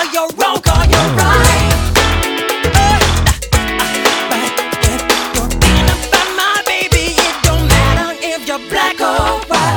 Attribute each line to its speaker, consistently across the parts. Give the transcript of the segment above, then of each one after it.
Speaker 1: call you're wrong, call you're right. But if you're thinking about my baby, it don't matter if you're black or white.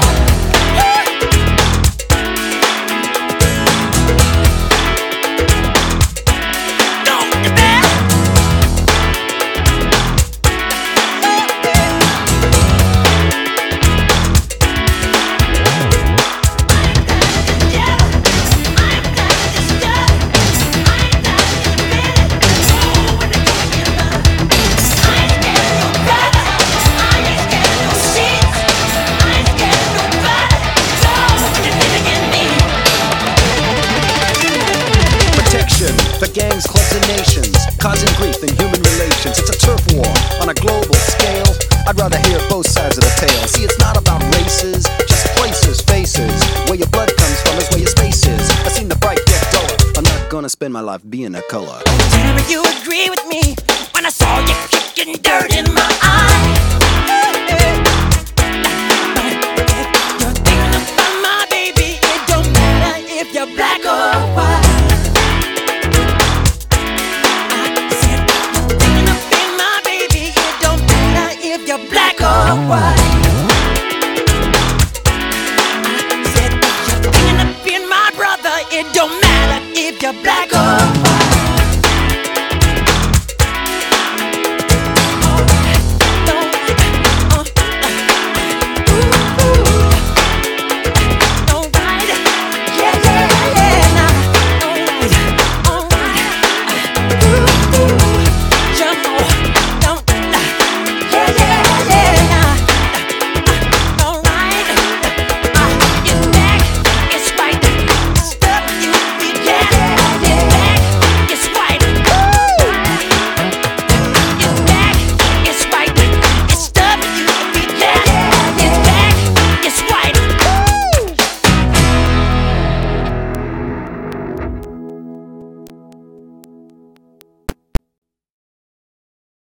Speaker 2: For gangs, clubs, and nations, causing grief in human relations. It's a turf war on a global scale. I'd rather hear both sides of the tale. See, it's not about races, just places, faces. Where your blood comes from is where your space is. I've seen the bright get duller. I'm not gonna spend my life being a color.
Speaker 1: Tell me you agree with me when I saw you kicking dirt in my eye. But if you're thinking about my baby, it don't matter if you're black or white. Black or white. I said, if you're thinking of being my brother, it don't matter if you're black or white.